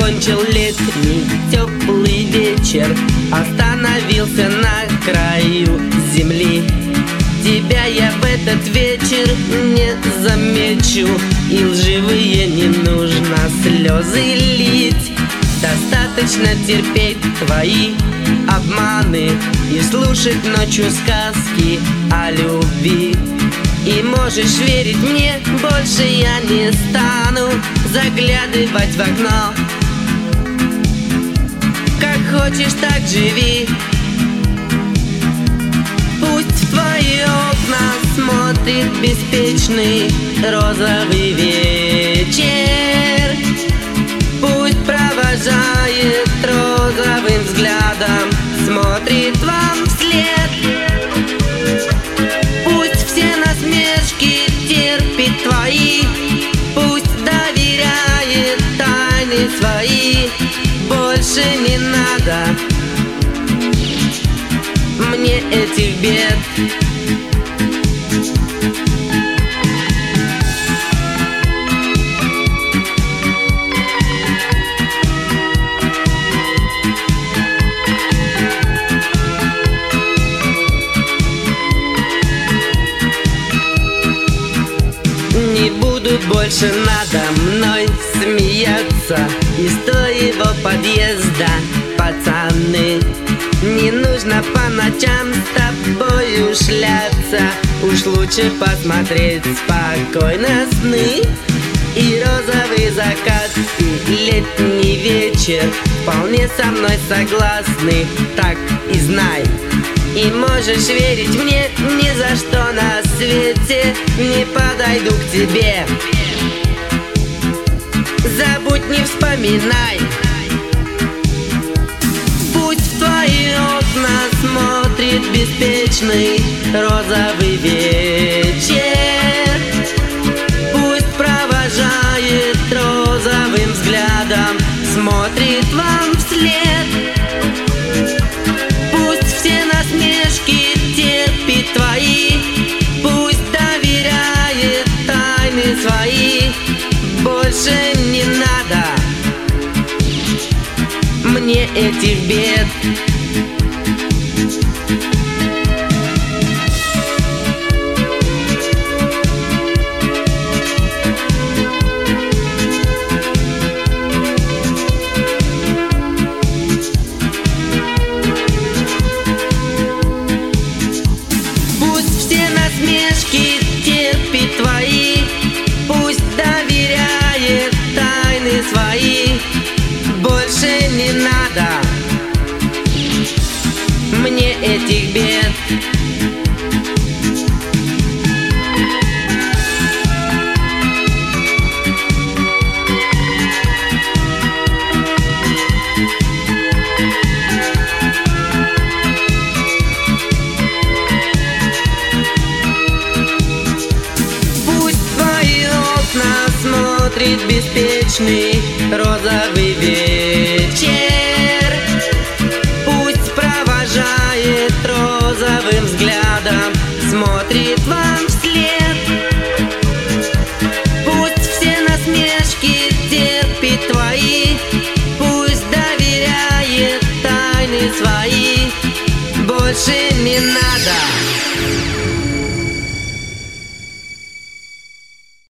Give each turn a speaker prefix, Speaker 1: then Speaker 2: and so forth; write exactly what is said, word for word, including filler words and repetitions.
Speaker 1: закончил летний теплый вечер, остановился на краю земли. Тебя я в этот вечер не замечу, и лживые не нужно слезы лить. Достаточно терпеть твои обманы и слушать ночью сказки о любви. И можешь верить мне, больше я не стану заглядывать в окно. Как хочешь, так живи. Пусть в твои окна смотрит беспечный розовый вечер. Пусть провожает розовым взглядом, смотрит вам вслед. Пусть все насмешки терпит твои, пусть доверяет тайны свои. Больше не надо мне этих бед. Не будут больше надо мной смеяться из твоего подъезда, пацаны. Не нужно по ночам с тобою шляться, уж лучше посмотреть спокойно сны. И розовый закат, и летний вечер вполне со мной согласны, так и знай. И можешь верить мне, ни за что на свете не подойду к тебе. Забудь, не вспоминай. Пусть в твои окна смотрит беспечный розовый вечер. Пусть провожает розовым взглядом, смотрит вам вслед. Пусть все насмешки терпит твои, пусть доверяет тайны свои. Больше не надо мне этих бед. Пусть все насмешки терпит твои, пусть доверяет тайны свои. Больше не надо мне этих бед. Пусть в твои окна смотрит беспечный розовый вечер. Пусть провожает розовым взглядом, смотрит вам вслед. Пусть все насмешки терпит твои, пусть доверяет тайны свои. Больше не надо